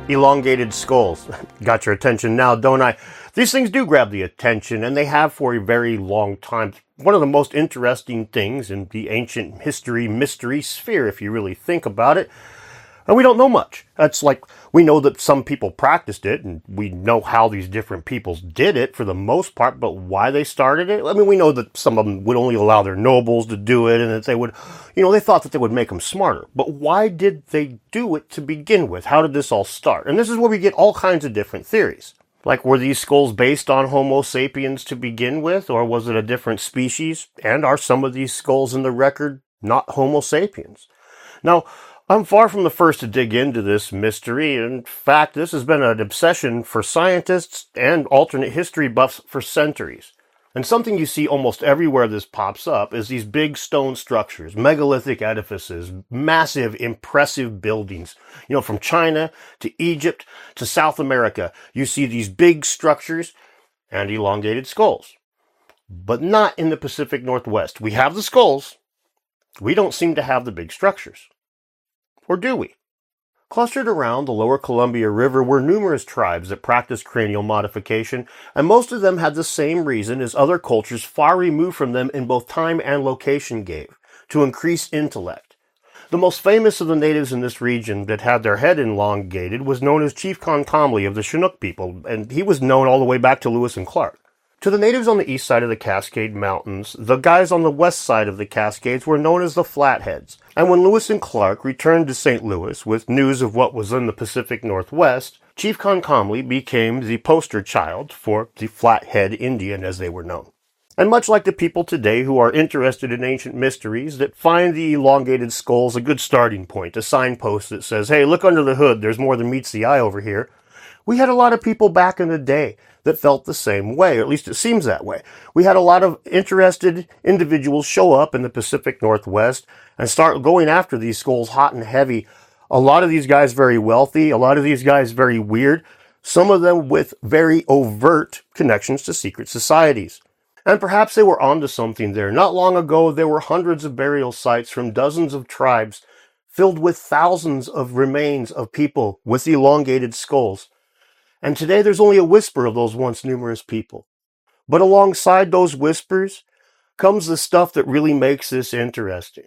Elongated skulls. Got your attention now, don't I? These things do grab the attention, and they have for a very long time. One of the most interesting things in the ancient history mystery sphere, if you really think about it. And we don't know much. That's like, we know that some people practiced it, and we know how these different peoples did it for the most part, but why they started it? I mean, we know that some of them would only allow their nobles to do it, and that they would, they thought that they would make them smarter. But why did they do it to begin with? How did this all start? And this is where we get all kinds of different theories. Like, were these skulls based on Homo sapiens to begin with, or was it a different species? And are some of these skulls in the record not Homo sapiens? Now, I'm far from the first to dig into this mystery. In fact, this has been an obsession for scientists and alternate history buffs for centuries. And something you see almost everywhere this pops up is these big stone structures, megalithic edifices, massive, impressive buildings. From China to Egypt to South America, you see these big structures and elongated skulls. But not in the Pacific Northwest. We have the skulls. We don't seem to have the big structures. Or do we? Clustered around the lower Columbia River were numerous tribes that practiced cranial modification, and most of them had the same reason as other cultures far removed from them in both time and location gave, to increase intellect. The most famous of the natives in this region that had their head elongated was known as Chief Concomly of the Chinook people, and he was known all the way back to Lewis and Clark. To the natives on the east side of the Cascade Mountains, the guys on the west side of the Cascades were known as the Flatheads. And when Lewis and Clark returned to St. Louis with news of what was in the Pacific Northwest, Chief Concomly became the poster child for the Flathead Indian, as they were known. And much like the people today who are interested in ancient mysteries that find the elongated skulls a good starting point, a signpost that says, hey, look under the hood, there's more than meets the eye over here, we had a lot of people back in the day that felt the same way, or at least it seems that way. We had a lot of interested individuals show up in the Pacific Northwest and start going after these skulls hot and heavy. A lot of these guys very wealthy, a lot of these guys very weird, some of them with very overt connections to secret societies. And perhaps they were onto something there. Not long ago, there were hundreds of burial sites from dozens of tribes filled with thousands of remains of people with elongated skulls. And today there's only a whisper of those once numerous people. But alongside those whispers comes the stuff that really makes this interesting.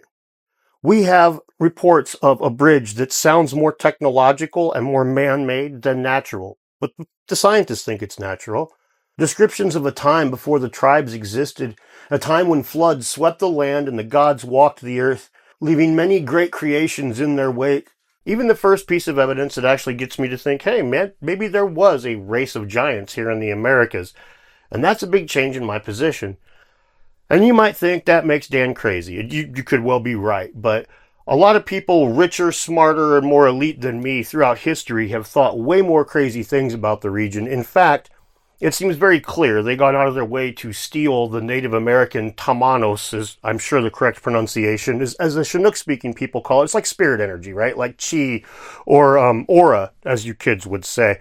We have reports of a bridge that sounds more technological and more man-made than natural. But the scientists think it's natural. Descriptions of a time before the tribes existed, a time when floods swept the land and the gods walked the earth, leaving many great creations in their wake. Even the first piece of evidence that actually gets me to think, hey man, maybe there was a race of giants here in the Americas. And that's a big change in my position. And you might think that makes Dan crazy. You could well be right. But a lot of people richer, smarter, and more elite than me throughout history have thought way more crazy things about the region. In fact, it seems very clear they got out of their way to steal the Native American tamanos, is I'm sure the correct pronunciation, is, as the Chinook-speaking people call it. It's like spirit energy, right? Like chi or aura, as you kids would say.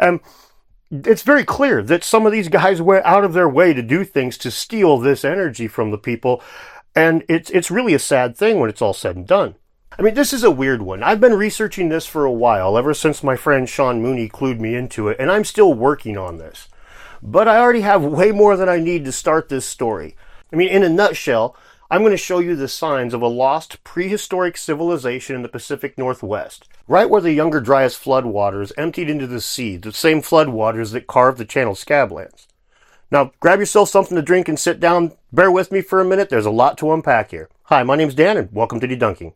It's very clear that some of these guys went out of their way to do things to steal this energy from the people, and it's really a sad thing when it's all said and done. I mean, this is a weird one. I've been researching this for a while, ever since my friend Sean Mooney clued me into it, and I'm still working on this. But I already have way more than I need to start this story. I mean, in a nutshell, I'm going to show you the signs of a lost prehistoric civilization in the Pacific Northwest, right where the Younger Dryas floodwaters emptied into the sea, the same floodwaters that carved the Channel Scablands. Now, grab yourself something to drink and sit down. Bear with me for a minute. There's a lot to unpack here. Hi, my name's Dan, and welcome to Debunking.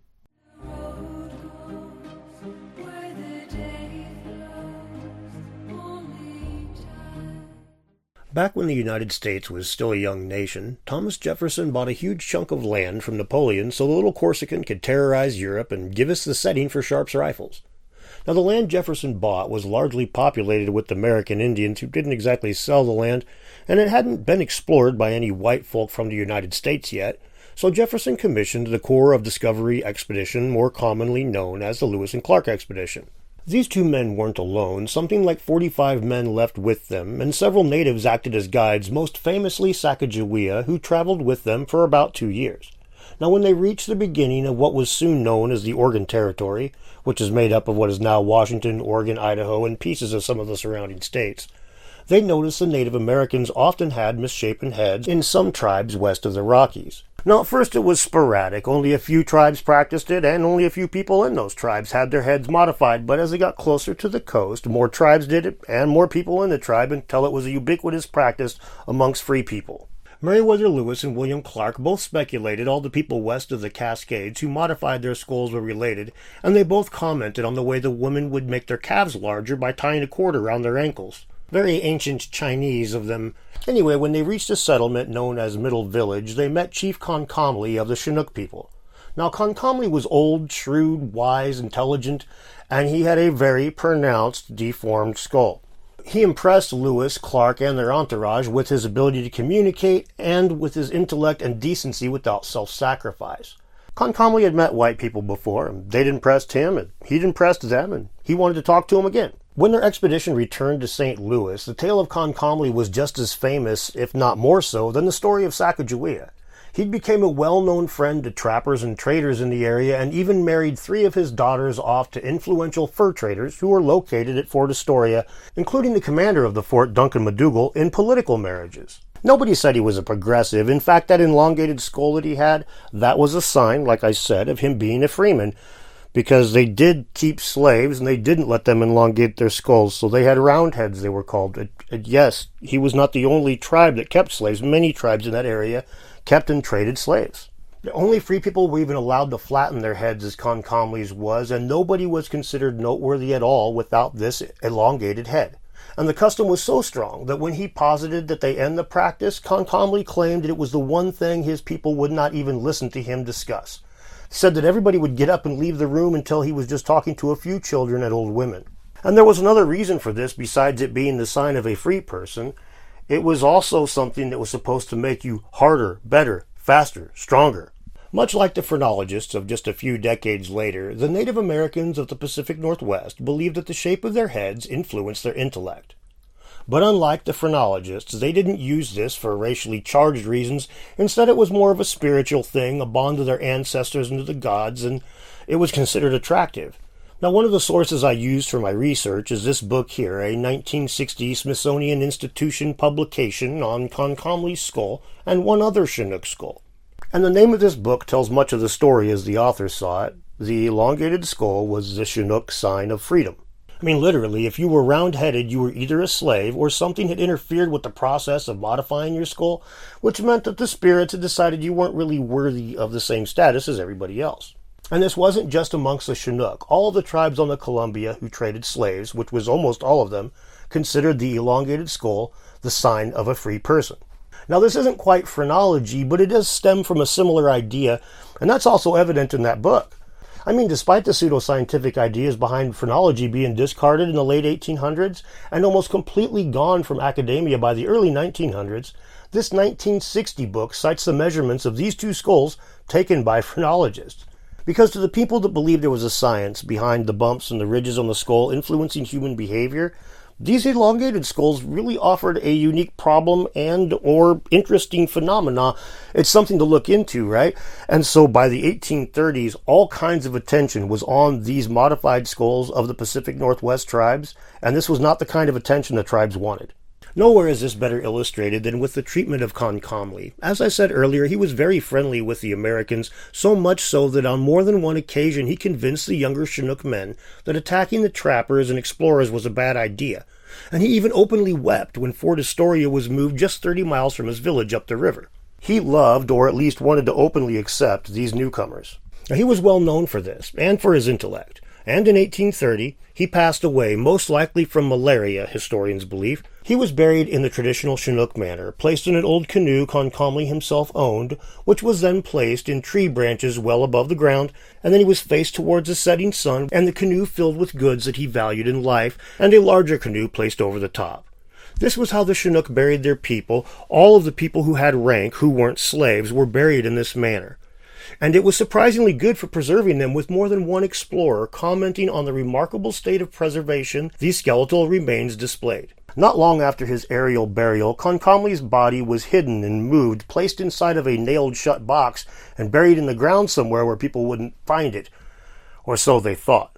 Back when the United States was still a young nation, Thomas Jefferson bought a huge chunk of land from Napoleon so the little Corsican could terrorize Europe and give us the setting for Sharp's rifles. Now, the land Jefferson bought was largely populated with American Indians who didn't exactly sell the land, and it hadn't been explored by any white folk from the United States yet, so Jefferson commissioned the Corps of Discovery Expedition, more commonly known as the Lewis and Clark Expedition. These two men weren't alone. Something like 45 men left with them, and several natives acted as guides, most famously Sacagawea, who traveled with them for about 2 years. Now, when they reached the beginning of what was soon known as the Oregon Territory, which is made up of what is now Washington, Oregon, Idaho, and pieces of some of the surrounding states, they noticed the Native Americans often had misshapen heads in some tribes west of the Rockies. Now, at first it was sporadic. Only a few tribes practiced it, and only a few people in those tribes had their heads modified. But as they got closer to the coast, more tribes did it, and more people in the tribe, until it was a ubiquitous practice amongst free people. Meriwether Lewis and William Clark both speculated all the people west of the Cascades who modified their skulls were related, and they both commented on the way the women would make their calves larger by tying a cord around their ankles. Very ancient Chinese of them. Anyway, when they reached a settlement known as Middle Village, they met Chief Concomly of the Chinook people. Now, Concomly was old, shrewd, wise, intelligent, and he had a very pronounced, deformed skull. He impressed Lewis, Clark, and their entourage with his ability to communicate and with his intellect and decency without self-sacrifice. Concomly had met white people before, and they'd impressed him, and he'd impressed them, and he wanted to talk to them again. When their expedition returned to St. Louis, the tale of Concomly was just as famous, if not more so, than the story of Sacagawea. He became a well-known friend to trappers and traders in the area, and even married 3 of his daughters off to influential fur traders who were located at Fort Astoria, including the commander of the fort, Duncan McDougal, in political marriages. Nobody said he was a progressive. In fact, that elongated skull that he had, that was a sign, like I said, of him being a freeman, because they did keep slaves, and they didn't let them elongate their skulls, so they had roundheads, they were called. And yes, he was not the only tribe that kept slaves. Many tribes in that area kept and traded slaves. The only free people were even allowed to flatten their heads as Concomly's was, and nobody was considered noteworthy at all without this elongated head. And the custom was so strong that when he posited that they end the practice, Concomly claimed that it was the one thing his people would not even listen to him discuss. Said that everybody would get up and leave the room until he was just talking to a few children and old women. And there was another reason for this besides it being the sign of a free person. It was also something that was supposed to make you harder, better, faster, stronger. Much like the phrenologists of just a few decades later, the Native Americans of the Pacific Northwest believed that the shape of their heads influenced their intellect. But unlike the phrenologists, they didn't use this for racially charged reasons. Instead, it was more of a spiritual thing, a bond to their ancestors and to the gods, and it was considered attractive. Now, one of the sources I used for my research is this book here, a 1960 Smithsonian Institution publication on Concomly's skull and one other Chinook skull. And the name of this book tells much of the story as the author saw it. The elongated skull was the Chinook sign of freedom. I mean, literally, if you were round-headed, you were either a slave or something had interfered with the process of modifying your skull, which meant that the spirits had decided you weren't really worthy of the same status as everybody else. And this wasn't just amongst the Chinook. All of the tribes on the Columbia who traded slaves, which was almost all of them, considered the elongated skull the sign of a free person. Now, this isn't quite phrenology, but it does stem from a similar idea, and that's also evident in that book. I mean, despite the pseudoscientific ideas behind phrenology being discarded in the late 1800s and almost completely gone from academia by the early 1900s, this 1960 book cites the measurements of these 2 skulls taken by phrenologists. Because to the people that believed there was a science behind the bumps and the ridges on the skull influencing human behavior, these elongated skulls really offered a unique problem and or interesting phenomena. It's something to look into, right? And so by the 1830s, all kinds of attention was on these modified skulls of the Pacific Northwest tribes, and this was not the kind of attention the tribes wanted. Nowhere is this better illustrated than with the treatment of Concomly. As I said earlier, he was very friendly with the Americans, so much so that on more than one occasion he convinced the younger Chinook men that attacking the trappers and explorers was a bad idea. And he even openly wept when Fort Astoria was moved just 30 miles from his village up the river. He loved, or at least wanted to openly accept, these newcomers. Now, he was well known for this, and for his intellect. And in 1830, he passed away, most likely from malaria, historians believe. He was buried in the traditional Chinook manner, placed in an old canoe Concomly himself owned, which was then placed in tree branches well above the ground, and then he was faced towards the setting sun, and the canoe filled with goods that he valued in life, and a larger canoe placed over the top. This was how the Chinook buried their people. All of the people who had rank, who weren't slaves, were buried in this manner. And it was surprisingly good for preserving them, with more than one explorer commenting on the remarkable state of preservation these skeletal remains displayed. Not long after his aerial burial, Concomly's body was hidden and moved, placed inside of a nailed-shut box, and buried in the ground somewhere where people wouldn't find it. Or so they thought.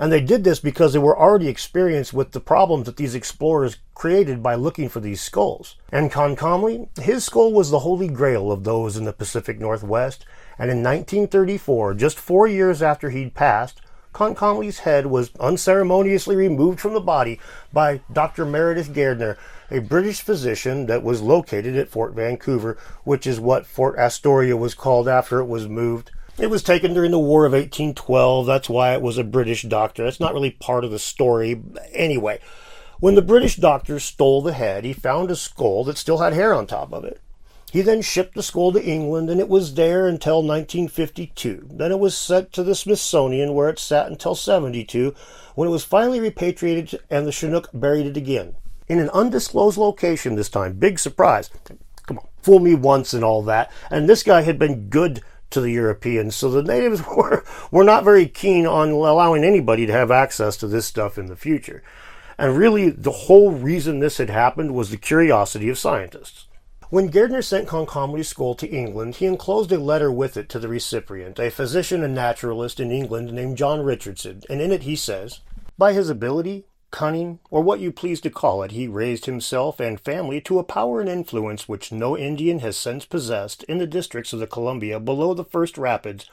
And they did this because they were already experienced with the problems that these explorers created by looking for these skulls. And Comcomly, his skull was the holy grail of those in the Pacific Northwest, and in 1934, just 4 years after he'd passed, Comcomly's head was unceremoniously removed from the body by Dr. Meredith Gairdner, a British physician that was located at Fort Vancouver, which is what Fort Astoria was called after it was moved. It was taken during the War of 1812. That's why it was a British doctor. That's not really part of the story. Anyway, when the British doctor stole the head, he found a skull that still had hair on top of it. He then shipped the skull to England, and it was there until 1952. Then it was sent to the Smithsonian, where it sat until 72, when it was finally repatriated, and the Chinook buried it again. In an undisclosed location this time. Big surprise. Come on, fool me once and all that. And this guy had been good to the Europeans, so the natives were not very keen on allowing anybody to have access to this stuff in the future. And really, the whole reason this had happened was the curiosity of scientists. When Gairdner sent Comcomly's skull to England, he enclosed a letter with it to the recipient, a physician and naturalist in England named John Richardson, and in it he says, "By his ability, cunning, or what you please to call it, he raised himself and family to a power and influence which no Indian has since possessed in the districts of the Columbia below the first rapids,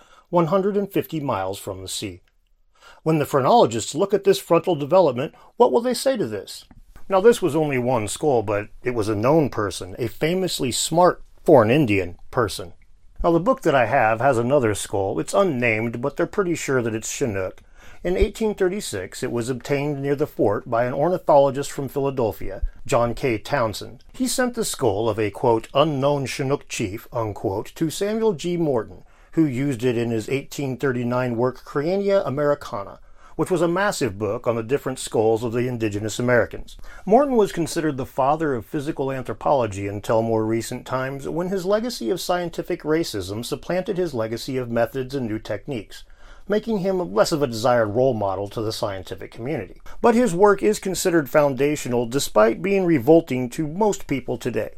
150 miles from the sea. When the phrenologists look at this frontal development, what will they say to this?" Now, this was only one skull, but it was a known person, a famously smart, for an Indian, person. Now, the book that I have has another skull. It's unnamed, but they're pretty sure that it's Chinook. In 1836, it was obtained near the fort by an ornithologist from Philadelphia, John K. Townsend. He sent the skull of a, quote, unknown Chinook chief, unquote, to Samuel G. Morton, who used it in his 1839 work Crania Americana, which was a massive book on the different skulls of the indigenous Americans. Morton was considered the father of physical anthropology until more recent times, when his legacy of scientific racism supplanted his legacy of methods and new techniques, making him less of a desired role model to the scientific community. But his work is considered foundational despite being revolting to most people today.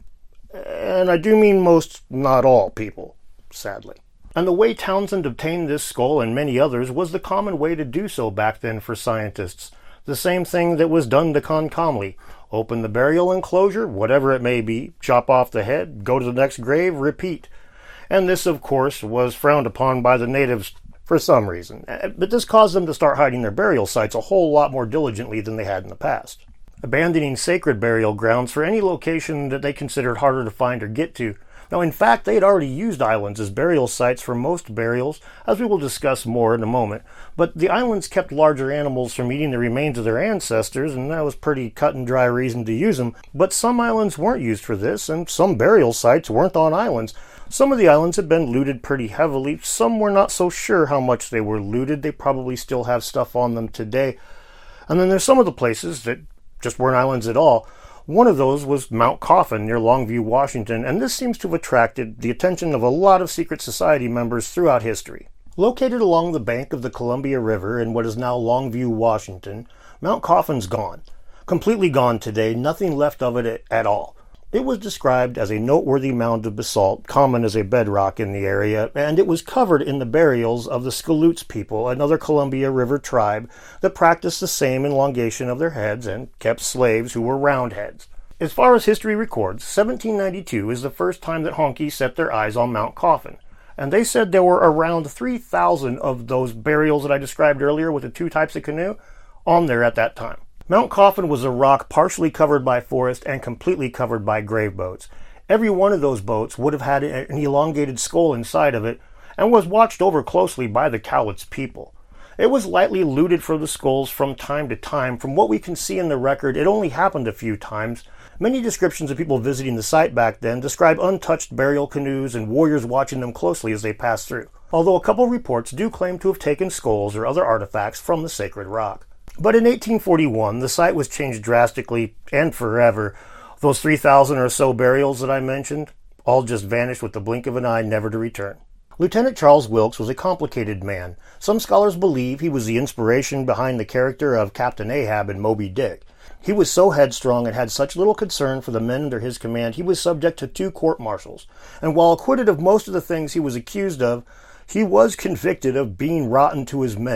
And I do mean most, not all people, sadly. And the way Townsend obtained this skull and many others was the common way to do so back then for scientists. The same thing that was done to Comcomly. Open the burial enclosure, whatever it may be, chop off the head, go to the next grave, repeat. And this, of course, was frowned upon by the natives for some reason. But this caused them to start hiding their burial sites a whole lot more diligently than they had in the past, abandoning sacred burial grounds for any location that they considered harder to find or get to. Now, in fact, they had already used islands as burial sites for most burials, as we will discuss more in a moment, but the islands kept larger animals from eating the remains of their ancestors, and that was pretty cut and dry reason to use them. But some islands weren't used for this, and some burial sites weren't on islands. Some of the islands had been looted pretty heavily. Some were not so sure how much they were looted. They probably still have stuff on them today. And then there's some of the places that just weren't islands at all. One of those was Mount Coffin near Longview, Washington, and this seems to have attracted the attention of a lot of secret society members throughout history. Located along the bank of the Columbia River in what is now Longview, Washington, Mount Coffin's gone. Completely gone today, nothing left of it at all. It was described as a noteworthy mound of basalt, common as a bedrock in the area, and it was covered in the burials of the Skiloots people, another Columbia River tribe that practiced the same elongation of their heads and kept slaves who were roundheads. As far as history records, 1792 is the first time that Honky set their eyes on Mount Coffin, and they said there were around 3,000 of those burials that I described earlier with the two types of canoe on there at that time. Mount Coffin was a rock partially covered by forest and completely covered by grave boats. Every one of those boats would have had an elongated skull inside of it and was watched over closely by the Cowlitz people. It was lightly looted for the skulls from time to time. From what we can see in the record, it only happened a few times. Many descriptions of people visiting the site back then describe untouched burial canoes and warriors watching them closely as they passed through, although a couple reports do claim to have taken skulls or other artifacts from the sacred rock. But in 1841, the site was changed drastically and forever. Those 3,000 or so burials that I mentioned all just vanished with the blink of an eye, never to return. Lieutenant Charles Wilkes was a complicated man. Some scholars believe he was the inspiration behind the character of Captain Ahab in Moby Dick. He was so headstrong and had such little concern for the men under his command, he was subject to 2 court-martials. And while acquitted of most of the things he was accused of, he was convicted of being rotten to his men.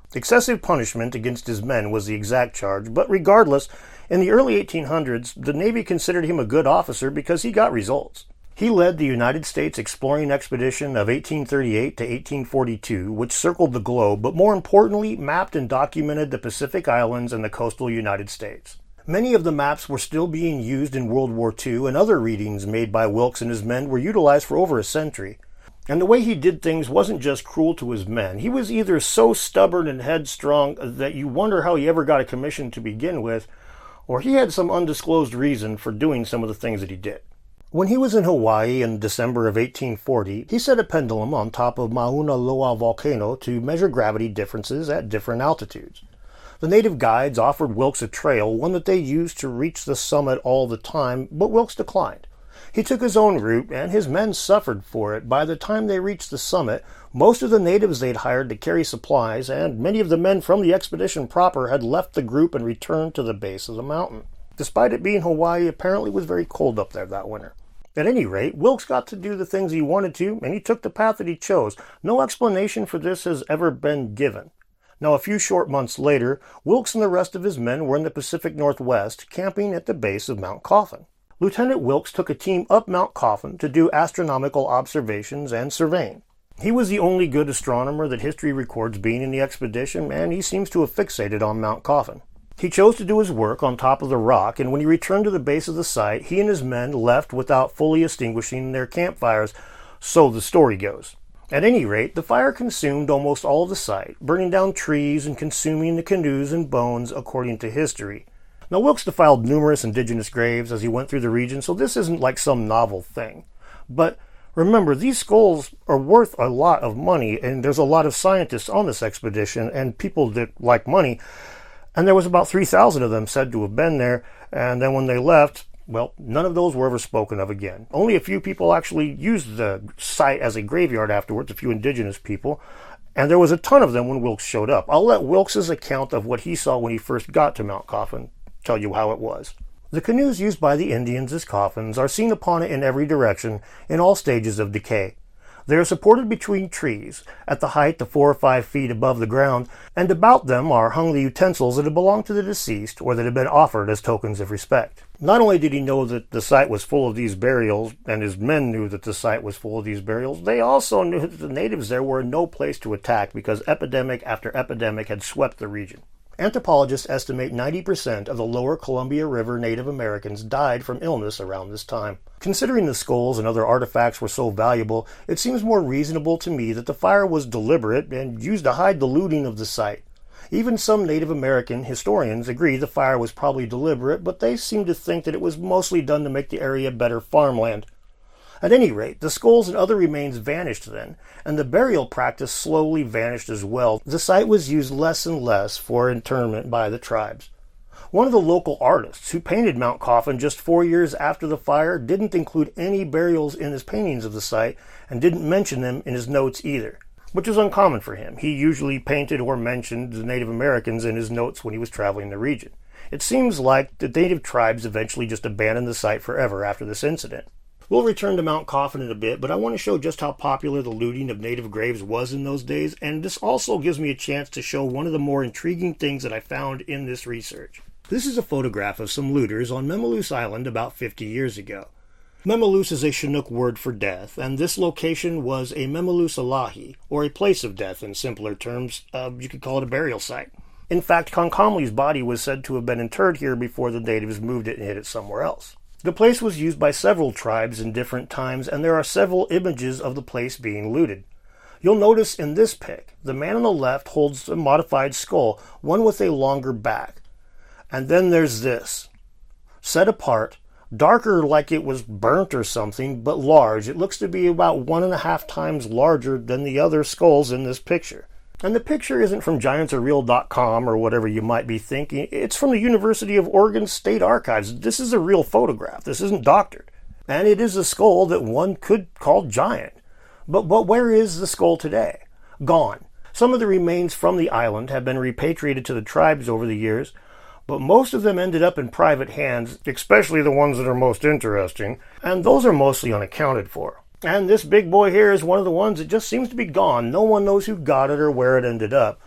Excessive punishment against his men was the exact charge, but regardless, in the early 1800s, the Navy considered him a good officer because he got results. He led the United States Exploring Expedition of 1838 to 1842, which circled the globe, but more importantly, mapped and documented the Pacific Islands and the coastal United States. Many of the maps were still being used in World War II, and other readings made by Wilkes and his men were utilized for over a century. And the way he did things wasn't just cruel to his men. He was either so stubborn and headstrong that you wonder how he ever got a commission to begin with, or he had some undisclosed reason for doing some of the things that he did. When he was in Hawaii in December of 1840, he set a pendulum on top of Mauna Loa volcano to measure gravity differences at different altitudes. The native guides offered Wilkes a trail, one that they used to reach the summit all the time, but Wilkes declined. He took his own route, and his men suffered for it. By the time they reached the summit, most of the natives they'd hired to carry supplies, and many of the men from the expedition proper, had left the group and returned to the base of the mountain. Despite it being Hawaii, apparently it was very cold up there that winter. At any rate, Wilkes got to do the things he wanted to, and he took the path that he chose. No explanation for this has ever been given. Now, a few short months later, Wilkes and the rest of his men were in the Pacific Northwest, camping at the base of Mount Coffin. Lieutenant Wilkes took a team up Mount Coffin to do astronomical observations and surveying. He was the only good astronomer that history records being in the expedition, and he seems to have fixated on Mount Coffin. He chose to do his work on top of the rock, and when he returned to the base of the site, he and his men left without fully extinguishing their campfires, so the story goes. At any rate, the fire consumed almost all of the site, burning down trees and consuming the canoes and bones, according to history. Now, Wilkes defiled numerous indigenous graves as he went through the region, so this isn't like some novel thing. But remember, these skulls are worth a lot of money, and there's a lot of scientists on this expedition and people that like money. And there was about 3,000 of them said to have been there, and then when they left, well, none of those were ever spoken of again. Only a few people actually used the site as a graveyard afterwards, a few indigenous people, and there was a ton of them when Wilkes showed up. I'll let Wilkes's account of what he saw when he first got to Mount Coffin tell you how it was. The canoes used by the Indians as coffins are seen upon it in every direction, in all stages of decay. They are supported between trees, at the height of 4 or 5 feet above the ground, and about them are hung the utensils that had belonged to the deceased or that had been offered as tokens of respect. Not only did he know that the site was full of these burials, and his men knew that the site was full of these burials, they also knew that the natives there were in no place to attack because epidemic after epidemic had swept the region. Anthropologists estimate 90% of the lower Columbia River Native Americans died from illness around this time. Considering the skulls and other artifacts were so valuable, it seems more reasonable to me that the fire was deliberate and used to hide the looting of the site. Even some Native American historians agree the fire was probably deliberate, but they seem to think that it was mostly done to make the area better farmland. At any rate, the skulls and other remains vanished then, and the burial practice slowly vanished as well. The site was used less and less for interment by the tribes. One of the local artists who painted Mount Coffin just 4 years after the fire didn't include any burials in his paintings of the site and didn't mention them in his notes either, which is uncommon for him. He usually painted or mentioned the Native Americans in his notes when he was traveling the region. It seems like the native tribes eventually just abandoned the site forever after this incident. We'll return to Mount Coffin in a bit, but I want to show just how popular the looting of native graves was in those days, and this also gives me a chance to show one of the more intriguing things that I found in this research. This is a photograph of some looters on Memaloose Island about 50 years ago. Memaloose is a Chinook word for death, and this location was a Memaloose Alahi, or a place of death in simpler terms. You could call it a burial site. In fact, Concomly's body was said to have been interred here before the natives moved it and hid it somewhere else. The place was used by several tribes in different times, and there are several images of the place being looted. You'll notice in this pic, the man on the left holds a modified skull, one with a longer back. And then there's this. Set apart, darker like it was burnt or something, but large. It looks to be about 1.5 times larger than the other skulls in this picture. And the picture isn't from GiantsAreal.com or whatever you might be thinking. It's from the University of Oregon State Archives. This is a real photograph. This isn't doctored. And it is a skull that one could call giant. But where is the skull today? Gone. Some of the remains from the island have been repatriated to the tribes over the years, but most of them ended up in private hands, especially the ones that are most interesting, and those are mostly unaccounted for. And this big boy here is one of the ones that just seems to be gone. No one knows who got it or where it ended up.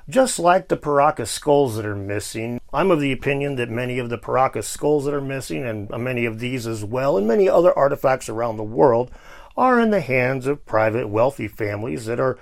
Just like the Paracas skulls that are missing, I'm of the opinion that many of the Paracas skulls that are missing, and many of these as well, and many other artifacts around the world, are in the hands of private wealthy families that are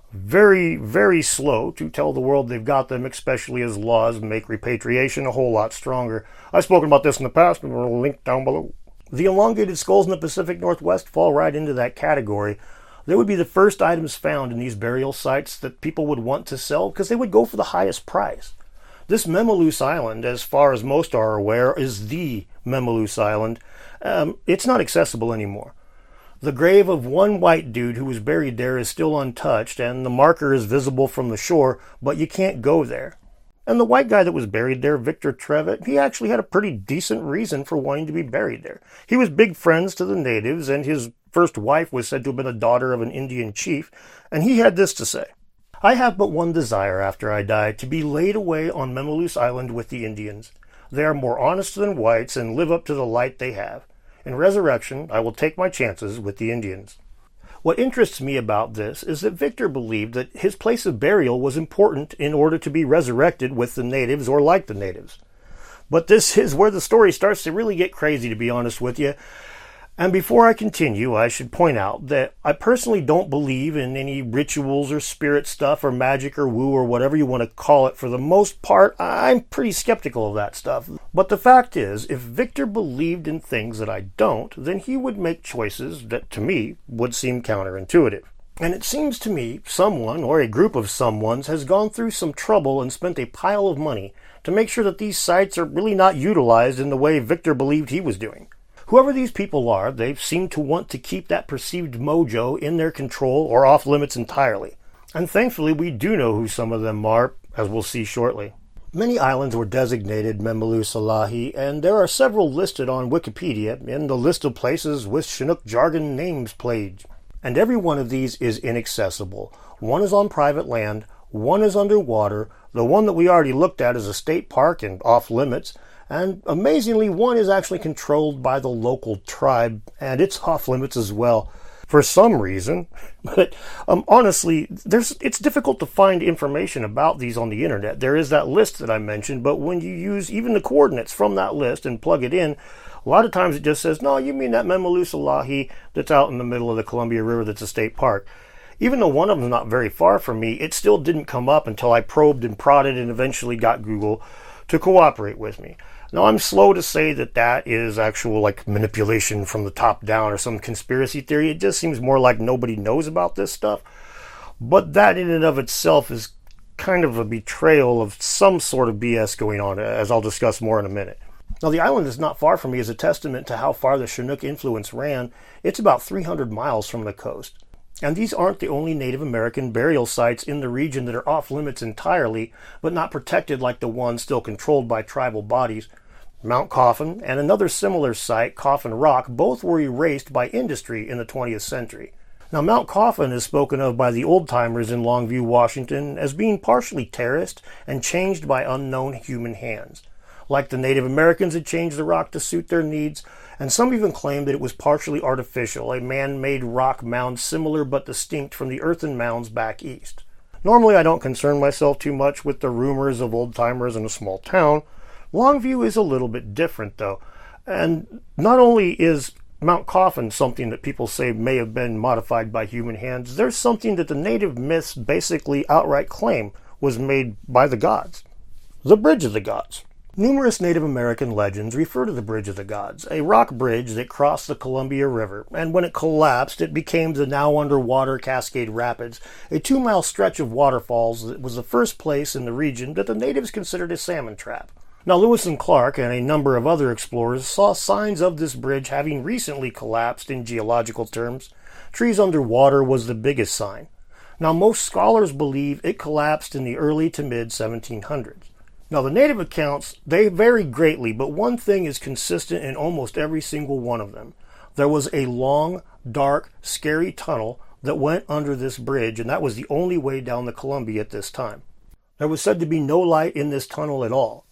very, very slow to tell the world they've got them, especially as laws make repatriation a whole lot stronger. I've spoken about this in the past, and we'll link down below. The elongated skulls in the Pacific Northwest fall right into that category. They would be the first items found in these burial sites that people would want to sell because they would go for the highest price. This Memaloose Island, as far as most are aware, is the Memaloose Island. It's not accessible anymore. The grave of one white dude who was buried there is still untouched, and the marker is visible from the shore, but you can't go there. And the white guy that was buried there, Victor Trevett, he actually had a pretty decent reason for wanting to be buried there. He was big friends to the natives, and his first wife was said to have been a daughter of an Indian chief, and he had this to say: "I have but one desire after I die, to be laid away on Memaloose Island with the Indians. They are more honest than whites and live up to the light they have. In resurrection, I will take my chances with the Indians." What interests me about this is that Victor believed that his place of burial was important in order to be resurrected with the natives or like the natives. But this is where the story starts to really get crazy, to be honest with you. And before I continue, I should point out that I personally don't believe in any rituals or spirit stuff or magic or woo or whatever you want to call it. For the most part, I'm pretty skeptical of that stuff. But the fact is, if Victor believed in things that I don't, then he would make choices that, to me, would seem counterintuitive. And it seems to me someone, or a group of someones, has gone through some trouble and spent a pile of money to make sure that these sites are really not utilized in the way Victor believed he was doing. Whoever these people are, they seem to want to keep that perceived mojo in their control or off limits entirely. And thankfully, we do know who some of them are, as we'll see shortly. Many islands were designated Memaloose Alahi, and there are several listed on Wikipedia in the list of places with Chinook jargon names page. And every one of these is inaccessible. One is on private land, one is underwater, the one that we already looked at is a state park and off limits, and amazingly, one is actually controlled by the local tribe, and it's off limits as well, for some reason. But honestly, it's difficult to find information about these on the internet. There is that list that I mentioned, but when you use even the coordinates from that list and plug it in, a lot of times it just says, no, you mean that Memaloose Alahi that's out in the middle of the Columbia River that's a state park. Even though one of them is not very far from me, it still didn't come up until I probed and prodded and eventually got Google to cooperate with me. Now, I'm slow to say that that is actual manipulation from the top down or some conspiracy theory. It just seems more like nobody knows about this stuff. But that in and of itself is kind of a betrayal of some sort of BS going on, as I'll discuss more in a minute. Now, the island is not far from me as a testament to how far the Chinook influence ran. It's about 300 miles from the coast. And these aren't the only Native American burial sites in the region that are off limits entirely, but not protected like the ones still controlled by tribal bodies. Mount Coffin and another similar site, Coffin Rock, both were erased by industry in the 20th century. Now, Mount Coffin is spoken of by the old-timers in Longview, Washington, as being partially terraced and changed by unknown human hands. Like the Native Americans had changed the rock to suit their needs, and some even claim that it was partially artificial, a man-made rock mound similar but distinct from the earthen mounds back east. Normally, I don't concern myself too much with the rumors of old-timers in a small town. Longview is a little bit different, though. And not only is Mount Coffin something that people say may have been modified by human hands, there's something that the native myths basically outright claim was made by the gods. The Bridge of the Gods. Numerous Native American legends refer to the Bridge of the Gods, a rock bridge that crossed the Columbia River, and when it collapsed, it became the now underwater Cascade Rapids, a 2-mile stretch of waterfalls that was the first place in the region that the natives considered a salmon trap. Now, Lewis and Clark and a number of other explorers saw signs of this bridge having recently collapsed in geological terms. Trees underwater was the biggest sign. Now, most scholars believe it collapsed in the early to mid-1700s. Now, the native accounts, they vary greatly, but one thing is consistent in almost every single one of them. There was a long, dark, scary tunnel that went under this bridge, and that was the only way down the Columbia at this time. There was said to be no light in this tunnel at all.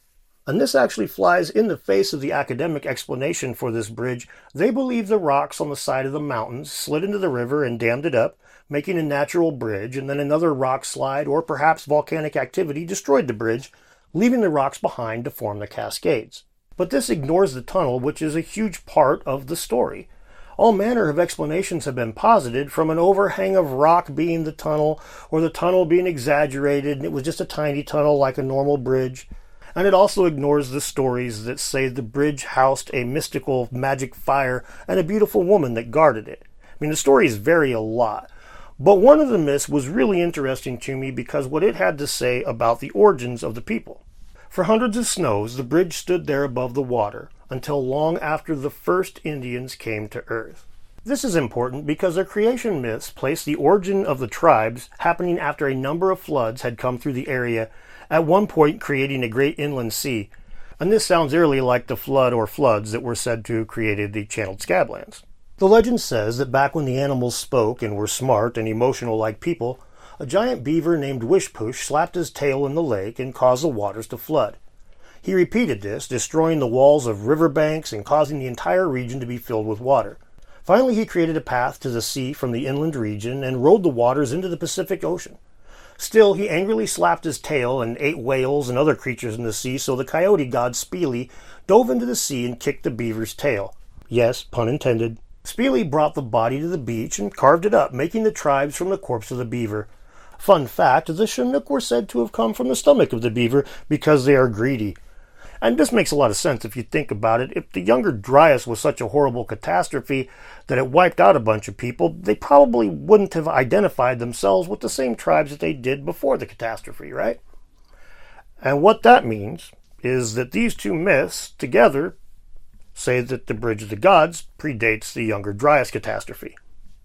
And this actually flies in the face of the academic explanation for this bridge. They believe the rocks on the side of the mountains slid into the river and dammed it up, making a natural bridge, and then another rock slide or perhaps volcanic activity destroyed the bridge, leaving the rocks behind to form the Cascades. But this ignores the tunnel, which is a huge part of the story. All manner of explanations have been posited, from an overhang of rock being the tunnel, or the tunnel being exaggerated and it was just a tiny tunnel like a normal bridge. And it also ignores the stories that say the bridge housed a mystical magic fire and a beautiful woman that guarded it. I mean, the stories vary a lot. But one of the myths was really interesting to me because what it had to say about the origins of the people. For hundreds of snows, the bridge stood there above the water until long after the first Indians came to Earth. This is important because their creation myths place the origin of the tribes happening after a number of floods had come through the area, at one point creating a great inland sea. And this sounds eerily like the flood or floods that were said to have created the channeled Scablands. The legend says that back when the animals spoke and were smart and emotional like people, a giant beaver named Wishpush slapped his tail in the lake and caused the waters to flood. He repeated this, destroying the walls of riverbanks and causing the entire region to be filled with water. Finally, he created a path to the sea from the inland region and rode the waters into the Pacific Ocean. Still, he angrily slapped his tail and ate whales and other creatures in the sea, so the coyote god Speely dove into the sea and kicked the beaver's tail. Yes, pun intended. Speely brought the body to the beach and carved it up, making the tribes from the corpse of the beaver. Fun fact, the Chinook were said to have come from the stomach of the beaver because they are greedy. And this makes a lot of sense if you think about it. If the Younger Dryas was such a horrible catastrophe that it wiped out a bunch of people, they probably wouldn't have identified themselves with the same tribes that they did before the catastrophe, right? And what that means is that these two myths together say that the Bridge of the Gods predates the Younger Dryas catastrophe.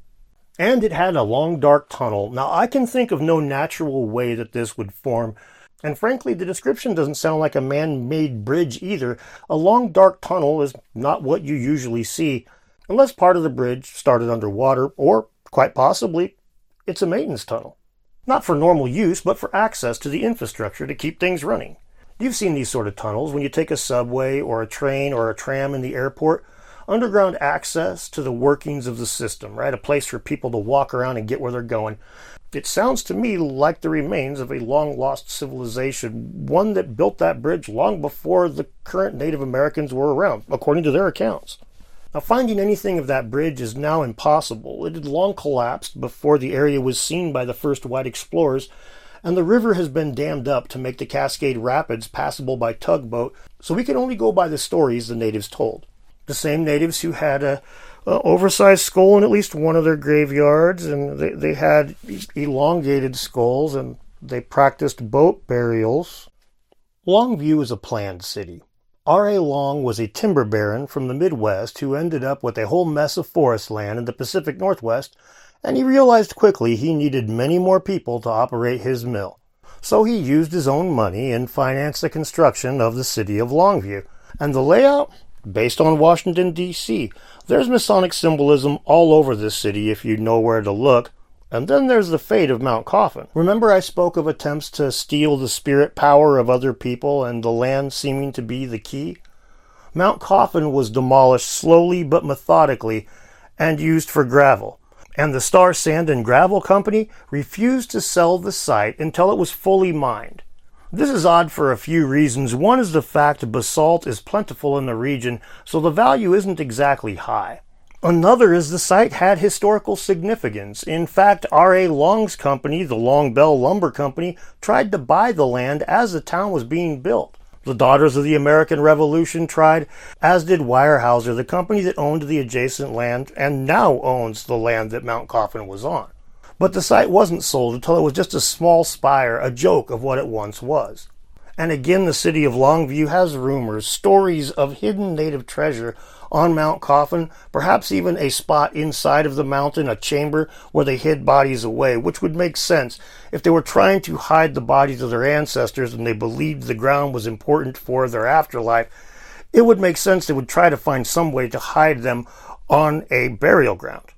And it had a long dark tunnel. Now I can think of no natural way that this would form. And frankly, the description doesn't sound like a man-made bridge either. A long, dark tunnel is not what you usually see, unless part of the bridge started underwater, or, quite possibly, it's a maintenance tunnel. Not for normal use, but for access to the infrastructure to keep things running. You've seen these sort of tunnels when you take a subway or a train or a tram in the airport. Underground access to the workings of the system, right? A place for people to walk around and get where they're going. It sounds to me like the remains of a long-lost civilization, one that built that bridge long before the current Native Americans were around, according to their accounts. Now, finding anything of that bridge is now impossible. It had long collapsed before the area was seen by the first white explorers, and the river has been dammed up to make the Cascade Rapids passable by tugboat, so we can only go by the stories the natives told. The same natives who had a oversized skull in at least one of their graveyards, and they had elongated skulls, and they practiced boat burials. Longview is a planned city. R.A. Long was a timber baron from the Midwest who ended up with a whole mess of forest land in the Pacific Northwest, and he realized quickly he needed many more people to operate his mill. So he used his own money and financed the construction of the city of Longview. And the layout? Based on Washington, D.C. There's Masonic symbolism all over this city if you know where to look. And then there's the fate of Mount Coffin. Remember I spoke of attempts to steal the spirit power of other people and the land seeming to be the key? Mount Coffin was demolished slowly but methodically and used for gravel. And the Star Sand and Gravel Company refused to sell the site until it was fully mined. This is odd for a few reasons. One is the fact basalt is plentiful in the region, so the value isn't exactly high. Another is the site had historical significance. In fact, R.A. Long's company, the Long Bell Lumber Company, tried to buy the land as the town was being built. The Daughters of the American Revolution tried, as did Weyerhaeuser, the company that owned the adjacent land and now owns the land that Mount Coffin was on. But the site wasn't sold until it was just a small spire, a joke of what it once was. And again, the city of Longview has rumors, stories of hidden native treasure on Mount Coffin, perhaps even a spot inside of the mountain, a chamber where they hid bodies away, which would make sense if they were trying to hide the bodies of their ancestors and they believed the ground was important for their afterlife. It would make sense they would try to find some way to hide them on a burial ground.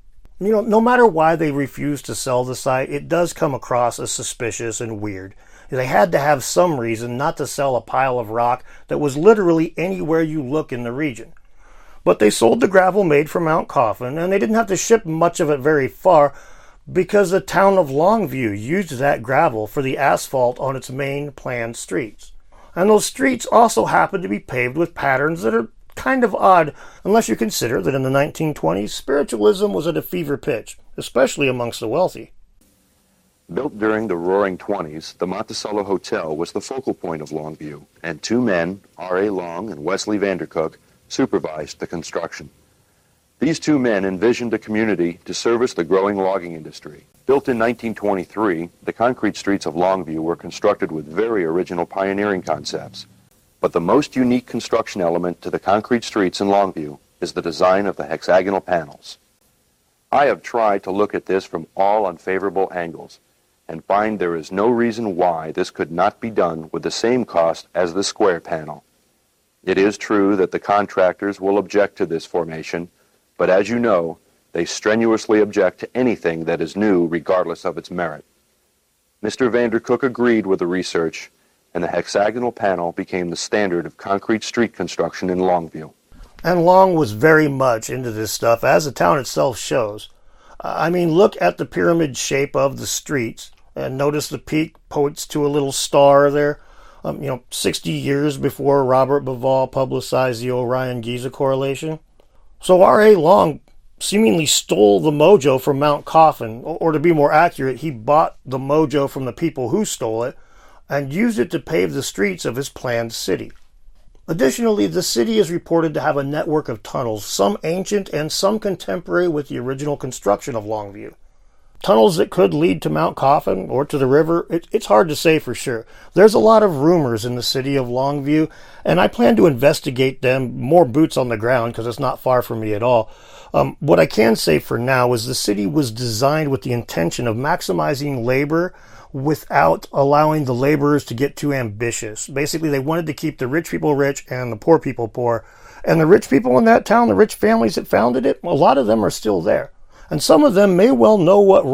No matter why they refused to sell the site, it does come across as suspicious and weird. They had to have some reason not to sell a pile of rock that was literally anywhere you look in the region. But they sold the gravel made from Mount Coffin, and they didn't have to ship much of it very far because the town of Longview used that gravel for the asphalt on its main planned streets. And those streets also happened to be paved with patterns that are kind of odd, unless you consider that in the 1920s, spiritualism was at a fever pitch, especially amongst the wealthy. Built during the Roaring '20s, the Monticello Hotel was the focal point of Longview, and two men, R.A. Long and Wesley Vandercook, supervised the construction. These two men envisioned a community to service the growing logging industry. Built in 1923, the concrete streets of Longview were constructed with very original pioneering concepts. But the most unique construction element to the concrete streets in Longview is the design of the hexagonal panels. I have tried to look at this from all unfavorable angles and find there is no reason why this could not be done with the same cost as the square panel. It is true that the contractors will object to this formation, but as you know, they strenuously object to anything that is new regardless of its merit. Mr. Vandercook agreed with the research, and the hexagonal panel became the standard of concrete street construction in Longview. And Long was very much into this stuff, as the town itself shows. Look at the pyramid shape of the streets, and notice the peak points to a little star there. 60 years before Robert Bauval publicized the Orion-Giza correlation. So R.A. Long seemingly stole the mojo from Mount Coffin, or to be more accurate, he bought the mojo from the people who stole it, and used it to pave the streets of his planned city. Additionally, the city is reported to have a network of tunnels, some ancient and some contemporary with the original construction of Longview. Tunnels that could lead to Mount Coffin or to the river, it's hard to say for sure. There's a lot of rumors in the city of Longview, and I plan to investigate them, more boots on the ground, because it's not far from me at all. What I can say for now is the city was designed with the intention of maximizing labor without allowing the laborers to get too ambitious. Basically, they wanted to keep the rich people rich and the poor people poor. And the rich people in that town, the rich families that founded it, a lot of them are still there. And some of them may well know what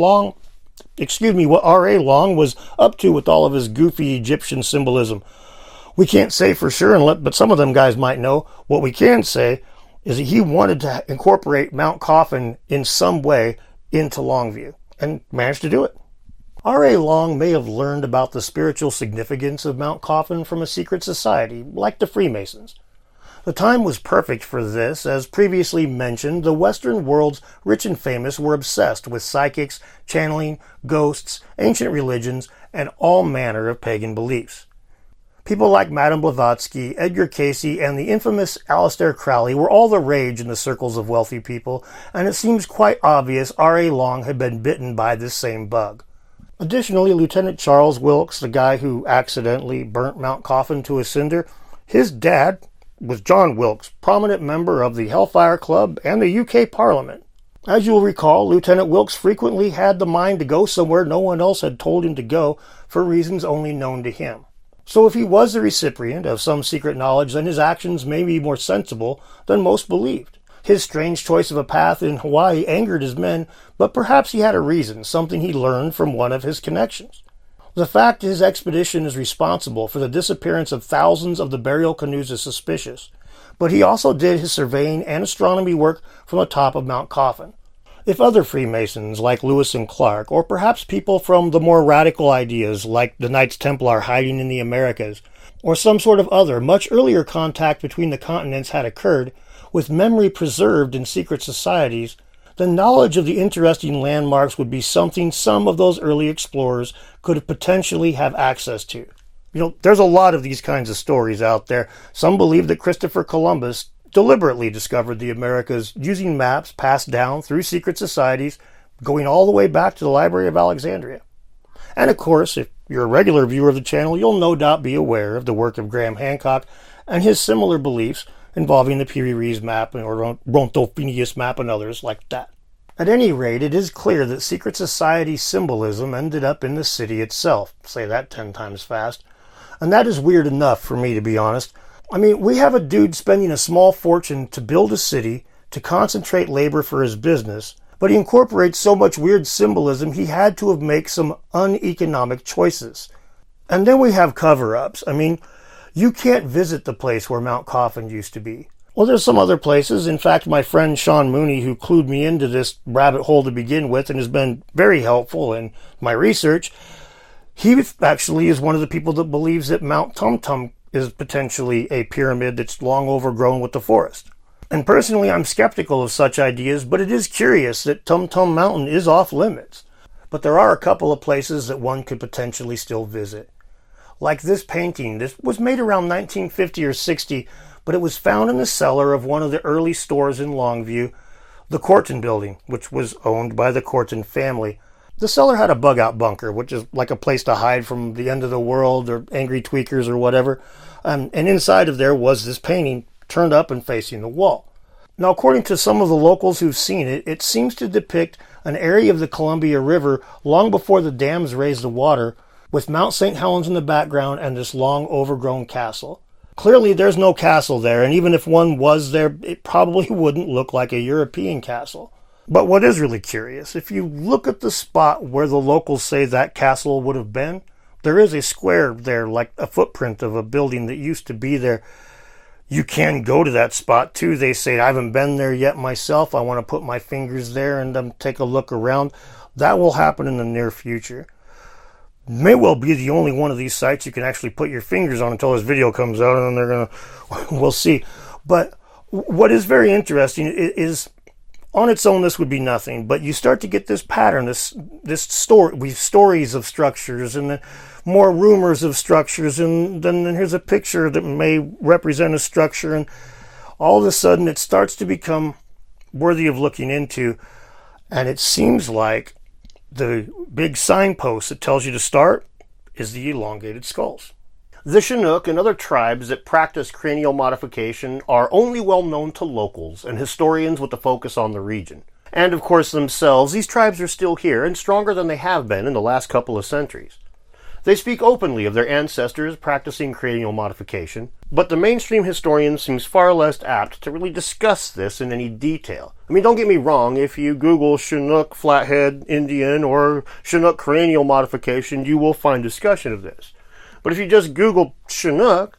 R.A. Long was up to with all of his goofy Egyptian symbolism. We can't say for sure, but some of them guys might know. What we can say is that he wanted to incorporate Mount Coffin in some way into Longview, and managed to do it. R.A. Long may have learned about the spiritual significance of Mount Coffin from a secret society, like the Freemasons. The time was perfect for this. As previously mentioned, the Western world's rich and famous were obsessed with psychics, channeling, ghosts, ancient religions, and all manner of pagan beliefs. People like Madame Blavatsky, Edgar Cayce, and the infamous Aleister Crowley were all the rage in the circles of wealthy people, and it seems quite obvious R.A. Long had been bitten by this same bug. Additionally, Lieutenant Charles Wilkes, the guy who accidentally burnt Mount Coffin to a cinder, his dad was John Wilkes, prominent member of the Hellfire Club and the UK Parliament. As you'll recall, Lieutenant Wilkes frequently had the mind to go somewhere no one else had told him to go for reasons only known to him. So if he was the recipient of some secret knowledge, then his actions may be more sensible than most believed. His strange choice of a path in Hawaii angered his men, but perhaps he had a reason, something he learned from one of his connections. The fact his expedition is responsible for the disappearance of thousands of the burial canoes is suspicious, but he also did his surveying and astronomy work from the top of Mount Coffin. If other Freemasons like Lewis and Clark, or perhaps people from the more radical ideas like the Knights Templar hiding in the Americas, or some sort of other, much earlier contact between the continents had occurred, with memory preserved in secret societies, the knowledge of the interesting landmarks would be something some of those early explorers could potentially have access to. There's a lot of these kinds of stories out there. Some believe that Christopher Columbus deliberately discovered the Americas using maps passed down through secret societies, going all the way back to the Library of Alexandria. And of course, if you're a regular viewer of the channel, you'll no doubt be aware of the work of Graham Hancock and his similar beliefs involving the Piri Reis map or Ronto-Phineas map and others like that. At any rate, it is clear that secret society symbolism ended up in the city itself. Say that 10 times fast. And that is weird enough for me, to be honest. We have a dude spending a small fortune to build a city, to concentrate labor for his business, But he incorporates so much weird symbolism, he had to have made some uneconomic choices. And then we have cover-ups. I mean, you can't visit the place where Mount Coffin used to be. Well, there's some other places. In fact, my friend Sean Mooney, who clued me into this rabbit hole to begin with and has been very helpful in my research, he actually is one of the people that believes that Mount Tumtum is potentially a pyramid that's long overgrown with the forest. And personally, I'm skeptical of such ideas, but it is curious that Tumtum Mountain is off limits. But there are a couple of places that one could potentially still visit. Like this painting. This was made around 1950 or 60, but it was found in the cellar of one of the early stores in Longview, the Corton building, which was owned by the Corton family. The cellar had a bug-out bunker, which is like a place to hide from the end of the world or angry tweakers or whatever. And inside of there was this painting turned up and facing the wall. Now, according to some of the locals who've seen it, it seems to depict an area of the Columbia River long before the dams raised the water, with Mount St. Helens in the background and this long overgrown castle. Clearly, there's no castle there, and even if one was there, it probably wouldn't look like a European castle. But what is really curious, if you look at the spot where the locals say that castle would have been, there is a square there, like a footprint of a building that used to be there. You can go to that spot too. They say, I haven't been there yet myself. I want to put my fingers there and take a look around. That will happen in the near future. May well be the only one of these sites you can actually put your fingers on until this video comes out, and then we'll see. But what is very interesting is, on its own, this would be nothing, but you start to get this pattern, this story, stories of structures, and then more rumors of structures, and then here's a picture that may represent a structure, and all of a sudden it starts to become worthy of looking into, and it seems like the big signpost that tells you to start is the elongated skulls. The Chinook and other tribes that practice cranial modification are only well known to locals and historians with a focus on the region. And of course themselves, these tribes are still here and stronger than they have been in the last couple of centuries. They speak openly of their ancestors practicing cranial modification, but the mainstream historian seems far less apt to really discuss this in any detail. I mean, don't get me wrong, if you Google Chinook Flathead Indian or Chinook cranial modification, you will find discussion of this. But if you just Google Chinook,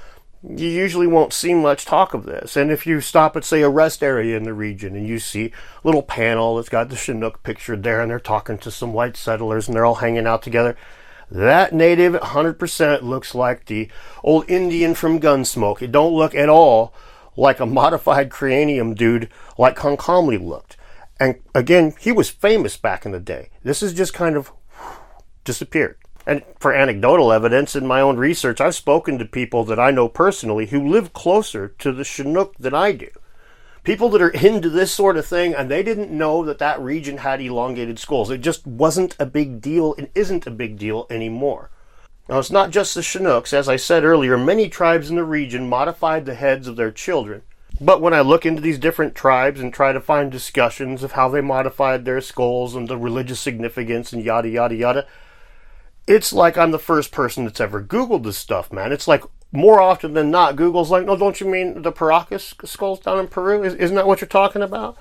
you usually won't see much talk of this. And if you stop at, say, a rest area in the region and you see a little panel that's got the Chinook pictured there and they're talking to some white settlers and they're all hanging out together, that native 100% looks like the old Indian from Gunsmoke. It don't look at all like a modified cranium dude like Concomly looked. And again, he was famous back in the day. This has just kind of disappeared. And for anecdotal evidence, in my own research, I've spoken to people that I know personally who live closer to the Chinook than I do. People that are into this sort of thing, and they didn't know that that region had elongated skulls. It just wasn't a big deal and isn't a big deal anymore. Now, it's not just the Chinooks. As I said earlier, many tribes in the region modified the heads of their children. But when I look into these different tribes and try to find discussions of how they modified their skulls and the religious significance and yada, yada, yada, it's like I'm the first person that's ever Googled this stuff, man. It's like more often than not, Google's like, no, don't you mean the Paracas skulls down in Peru? Isn't that what you're talking about?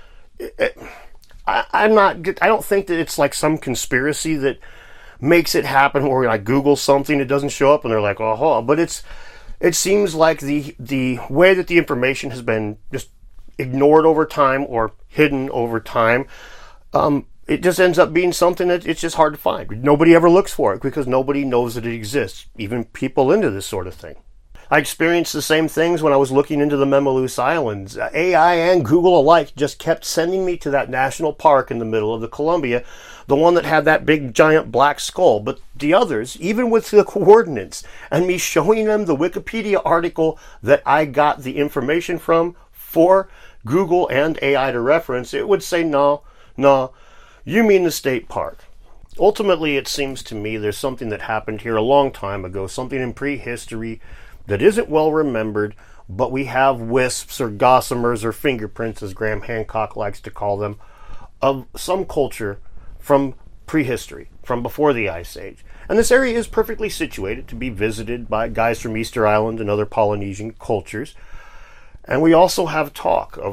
I don't think that it's like some conspiracy that makes it happen where I Google something, it doesn't show up, and they're like, oh, but it seems like the way that the information has been just ignored over time or hidden over time, it just ends up being something that it's just hard to find. Nobody ever looks for it because nobody knows that it exists, even people into this sort of thing. I experienced the same things when I was looking into the Memelus Islands. AI and Google alike just kept sending me to that national park in the middle of the Columbia, the one that had that big giant black skull. But the others, even with the coordinates and me showing them the Wikipedia article that I got the information from for Google and AI to reference, it would say, no, you mean the state park. Ultimately, it seems to me there's something that happened here a long time ago, something in prehistory that isn't well remembered, but we have wisps or gossamers or fingerprints, as Graham Hancock likes to call them, of some culture from prehistory, from before the Ice Age. And this area is perfectly situated to be visited by guys from Easter Island and other Polynesian cultures. And we also have talk of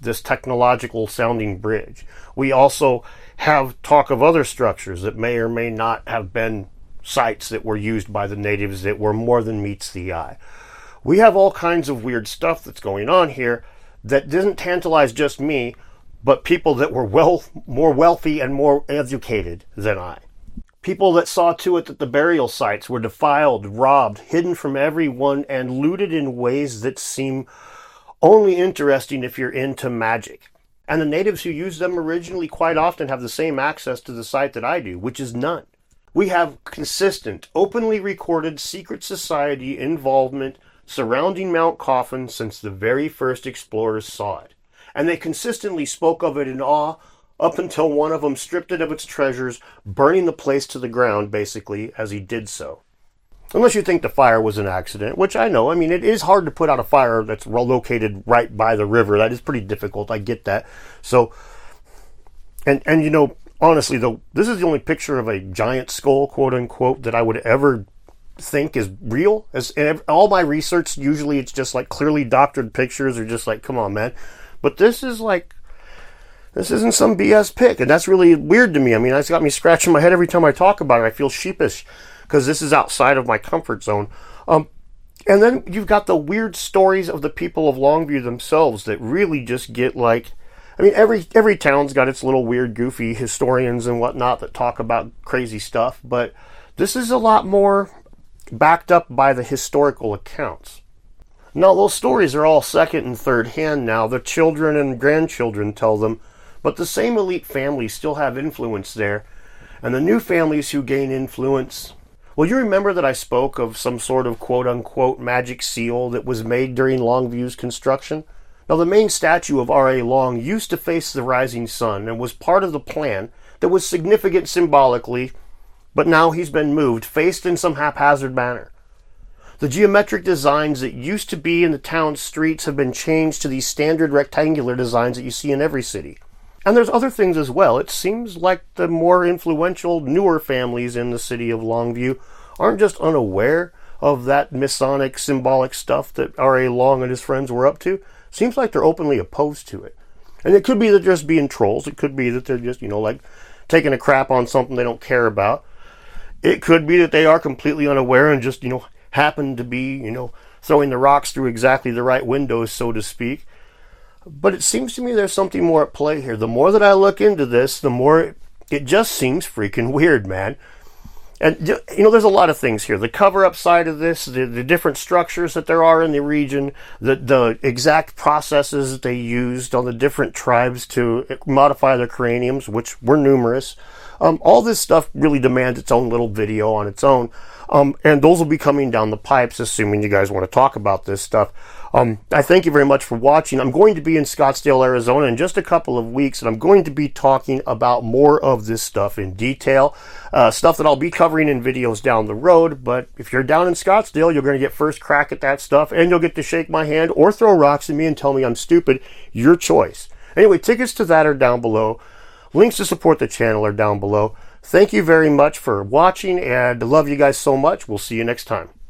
this technological sounding bridge. We also have talk of other structures that may or may not have been sites that were used by the natives that were more than meets the eye. We have all kinds of weird stuff that's going on here that doesn't tantalize just me, but people that were more wealthy and more educated than I. People that saw to it that the burial sites were defiled, robbed, hidden from everyone, and looted in ways that seem only interesting if you're into magic. And the natives who used them originally quite often have the same access to the site that I do, which is none. We have consistent, openly recorded secret society involvement surrounding Mount Coffin since the very first explorers saw it. And they consistently spoke of it in awe up until one of them stripped it of its treasures, burning the place to the ground, basically, as he did so. Unless you think the fire was an accident, which I know. I mean, it is hard to put out a fire that's located right by the river. That is pretty difficult. I get that. So, and you know, honestly, though, this is the only picture of a giant skull, quote unquote, that I would ever think is real. All my research, usually it's just like clearly doctored pictures or just like, come on, man. But this isn't some BS pic, and that's really weird to me. I mean, it's got me scratching my head every time I talk about it. I feel sheepish because this is outside of my comfort zone. And then you've got the weird stories of the people of Longview themselves that really just get like, I mean, every town's got its little weird, goofy historians and whatnot that talk about crazy stuff, but this is a lot more backed up by the historical accounts. Now, those stories are all second and third hand now. The children and grandchildren tell them, but the same elite families still have influence there. And the new families who gain influence... Well, you remember that I spoke of some sort of quote-unquote magic seal that was made during Longview's construction? Now, the main statue of R.A. Long used to face the rising sun and was part of the plan that was significant symbolically, but now he's been moved, faced in some haphazard manner. The geometric designs that used to be in the town's streets have been changed to these standard rectangular designs that you see in every city. And there's other things as well. It seems like the more influential, newer families in the city of Longview aren't just unaware of that Masonic symbolic stuff that R.A. Long and his friends were up to. Seems like they're openly opposed to it. And it could be that they're just being trolls. It could be that they're just, like taking a crap on something they don't care about. It could be that they are completely unaware and just, happen to be, throwing the rocks through exactly the right windows, so to speak. But it seems to me there's something more at play here. The more that I look into this, the more it just seems freaking weird, man. And, there's a lot of things here. The cover-up side of this, the different structures that there are in the region, the exact processes that they used on the different tribes to modify their craniums, which were numerous. All this stuff really demands its own little video on its own. And those will be coming down the pipes, assuming you guys want to talk about this stuff. I thank you very much for watching. I'm going to be in Scottsdale, Arizona in just a couple of weeks, and I'm going to be talking about more of this stuff in detail. Stuff that I'll be covering in videos down the road, but if you're down in Scottsdale, you're going to get first crack at that stuff, and you'll get to shake my hand or throw rocks at me and tell me I'm stupid. Your choice. Anyway, tickets to that are down below. Links to support the channel are down below. Thank you very much for watching, and I love you guys so much. We'll see you next time.